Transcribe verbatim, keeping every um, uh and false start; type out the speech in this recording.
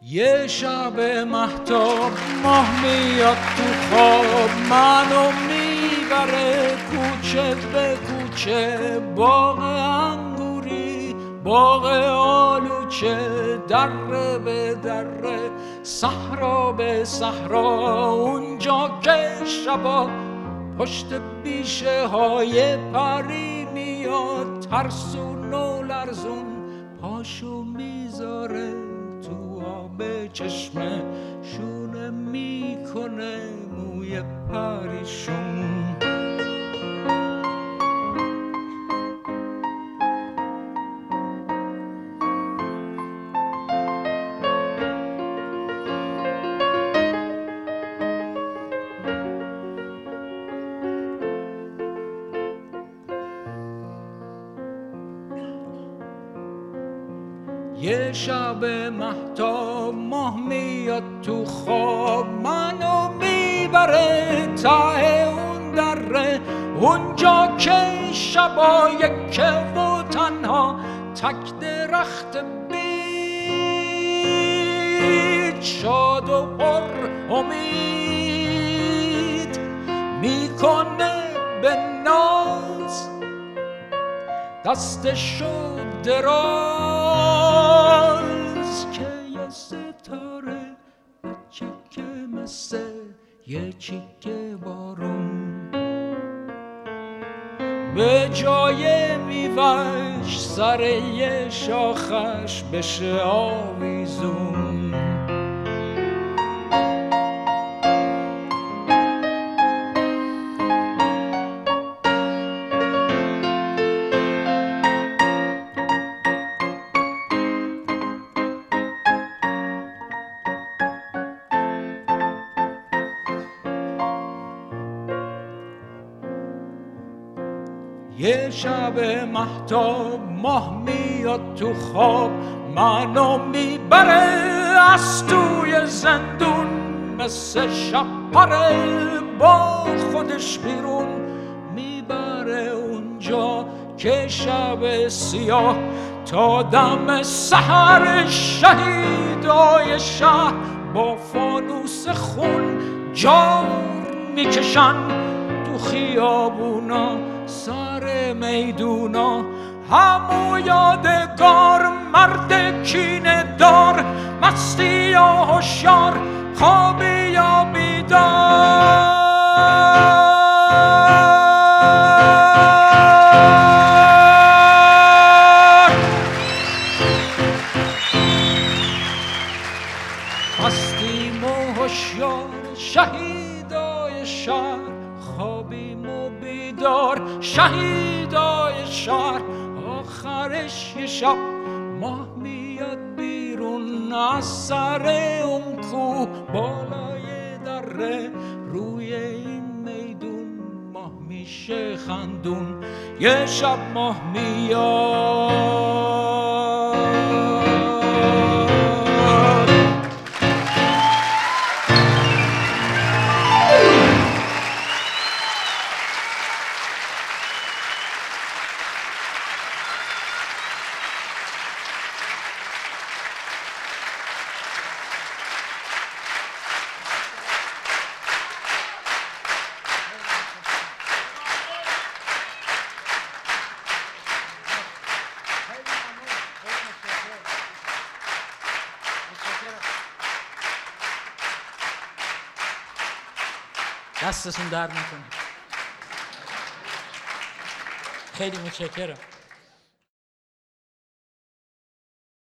یه شب مهتاب ماه میاد تو خواب منو میبره کوچه به کوچه، باغ انگوری باغ آلوچه، دره به دره صحرا به صحرا، اونجا که شبا پشت بیشه های پری میاد ترسون و لرزون پاشو میذاره تو آب چشمه، شونه میکنه موی پریشون. یه شب مهتاب ماه میاد تو خواب منو میبره ته اون دره، اونجا که شبای که و تنها تک درخت بید، شاد و پر امید میکنه به ناز دستشو دراز، که یه ستاره بچه که مثل یه چیکه بارون به جای میوهش سر یه شاخش بشه آویزون. یه شب مهتاب ماه میاد تو خواب منو میبره از توی زندون، مثل شب پره با خودش بیرون میبره اونجا که شب سیاه تا دم سحر شهیدای شهر با فانوس خون جار میکشن تو خیابونا سر میدونا، همو یادگار مرد کینه دار، مستی یا هوشیار خوابی یا بیدار. مستیم و هوشیار شهیدای شهر، خوابیم و بیدار شهیدای شهر، آخرش یه شب ماه میاد بیرون از سر اون کوه بالای دره، روی این میدون ماه میشه خندون. یه شب ماه میاد دستتون درد نکنه. خیلی متشکرم.